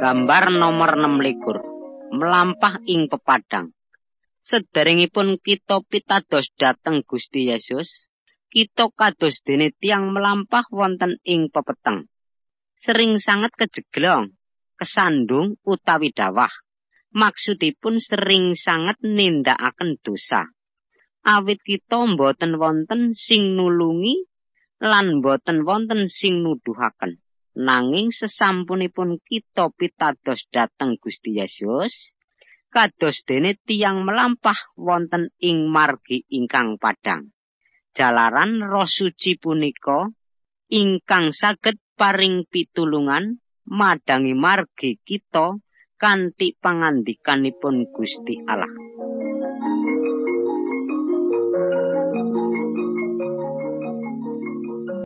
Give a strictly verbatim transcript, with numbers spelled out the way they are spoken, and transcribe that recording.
Gambar nomor enam likur. Melampah ing pepadang. Sederengipun kita pitados dhateng Gusti Yesus, kita kados dene tiyang melampah wonten ing pepeteng. Sering sanget kejeglong, kesandung utawi dawah. Maksudipun sering sanget nindakaken dosa. Awit kita mboten wonten sing nulungi lan mboten wonten sing nuduhaken. Nanging sesampunipun kita pitados dhateng Gusti Yesus, kados dene tiyang melampah wonten ing margi ingkang padhang. Jalaran Roh Suci punika ingkang saged paring pitulungan madangi margi kita kanthi pangandikanipun Gusti Allah.